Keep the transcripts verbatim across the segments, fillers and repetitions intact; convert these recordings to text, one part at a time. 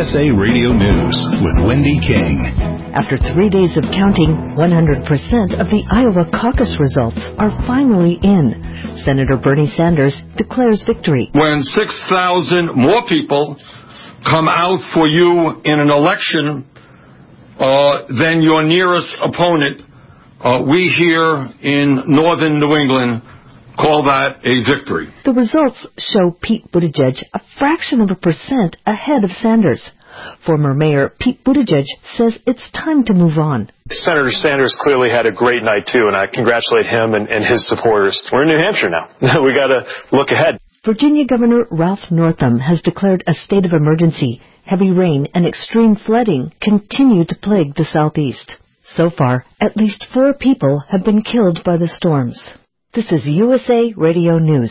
S A Radio News with Wendy King. After three days of counting, one hundred percent of the Iowa caucus results are finally in. Senator Bernie Sanders declares victory. When six thousand more people come out for you in an election uh, than your nearest opponent, uh, we here in northern New England call that a victory. The results show Pete Buttigieg a fraction of a percent ahead of Sanders. Former Mayor Pete Buttigieg says it's time to move on. Senator Sanders clearly had a great night, too, and I congratulate him and, and his supporters. We're in New Hampshire now. We got to look ahead. Virginia Governor Ralph Northam has declared a state of emergency. Heavy rain and extreme flooding continue to plague the Southeast. So far, at least four people have been killed by the storms. This is U S A Radio News.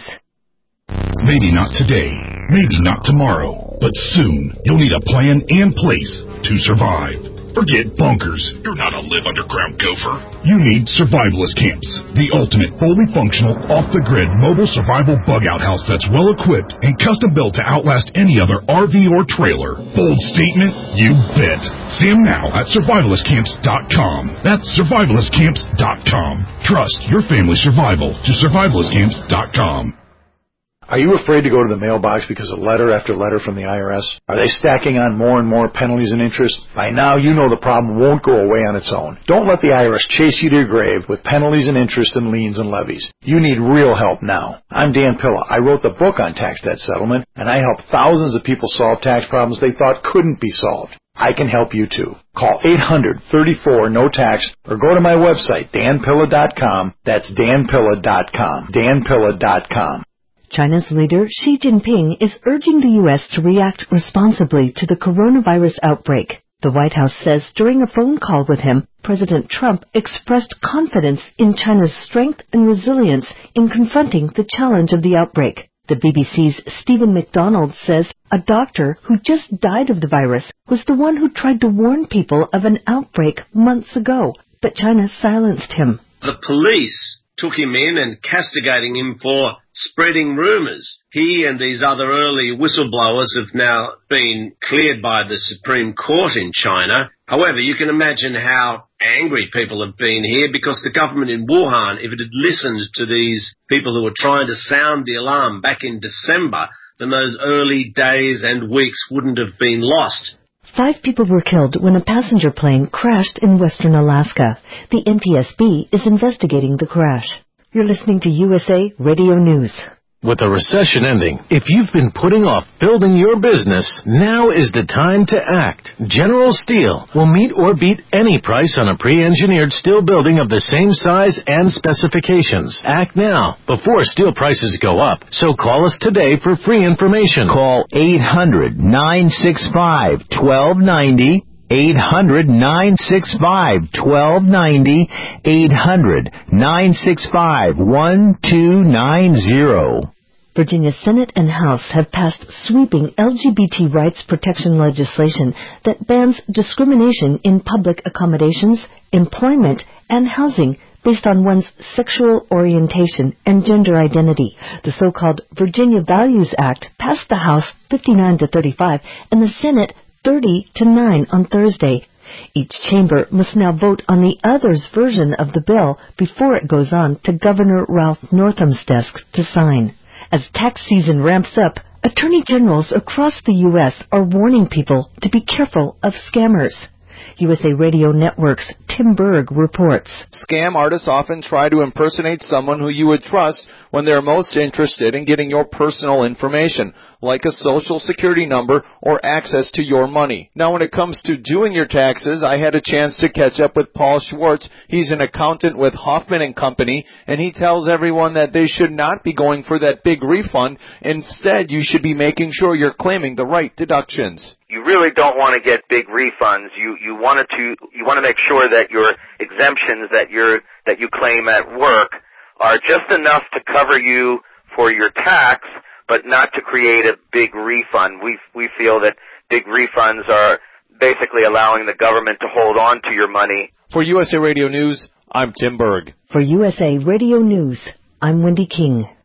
Maybe not today, maybe not tomorrow, but soon you'll need a plan and place to survive. Forget bunkers. You're not a live underground gopher. You need Survivalist Camps, the ultimate fully functional, off-the-grid mobile survival bug-out house that's well-equipped and custom-built to outlast any other R V or trailer. Bold statement? You bet. See them now at survivalist camps dot com. That's survivalist camps dot com. Trust your family's survival to survivalist camps dot com. Are you afraid to go to the mailbox because of letter after letter from the I R S? Are they stacking on more and more penalties and interest? By now, you know the problem won't go away on its own. Don't let the I R S chase you to your grave with penalties and interest and liens and levies. You need real help now. I'm Dan Pilla. I wrote the book on tax debt settlement, and I helped thousands of people solve tax problems they thought couldn't be solved. I can help you too. Call eight hundred, thirty-four, no tax or go to my website, dan pilla dot com. That's dan pilla dot com. dan pilla dot com. China's leader Xi Jinping is urging the U S to react responsibly to the coronavirus outbreak. The White House says during a phone call with him, President Trump expressed confidence in China's strength and resilience in confronting the challenge of the outbreak. The B B C's Stephen McDonald says a doctor who just died of the virus was the one who tried to warn people of an outbreak months ago, but China silenced him. The police took him in and castigating him for spreading rumours. He and these other early whistleblowers have now been cleared by the Supreme Court in China. However, you can imagine how angry people have been here because the government in Wuhan, if it had listened to these people who were trying to sound the alarm back in December, then those early days and weeks wouldn't have been lost. Five people were killed when a passenger plane crashed in western Alaska. The N T S B is investigating the crash. You're listening to U S A Radio News. With a recession ending, if you've been putting off building your business, now is the time to act. General Steel will meet or beat any price on a pre-engineered steel building of the same size and specifications. Act now, before steel prices go up. So call us today for free information. Call eight hundred, nine six five, one two nine zero. eight hundred, nine six five, one two nine zero. eight hundred, nine six five, one two nine zero. Virginia Senate and House have passed sweeping L G B T rights protection legislation that bans discrimination in public accommodations, employment, and housing based on one's sexual orientation and gender identity. The so-called Virginia Values Act passed the House fifty-nine to thirty-five and the Senate thirty to nine on Thursday. Each chamber must now vote on the other's version of the bill before it goes on to Governor Ralph Northam's desk to sign. As tax season ramps up, attorney generals across the U S are warning people to be careful of scammers. U S A Radio Network's Tim Berg reports. Scam artists often try to impersonate someone who you would trust when they're most interested in getting your personal information, like a social security number or access to your money. Now, when it comes to doing your taxes, I had a chance to catch up with Paul Schwartz. He's an accountant with Hoffman and Company, and he tells everyone that they should not be going for that big refund. Instead, you should be making sure you're claiming the right deductions. You really don't want to get big refunds. You you want to you want to make sure that your exemptions that you're that you claim at work are just enough to cover you for your tax, but not to create a big refund. We we feel that big refunds are basically allowing the government to hold on to your money. For U S A Radio News, I'm Tim Berg. For U S A Radio News, I'm Wendy King.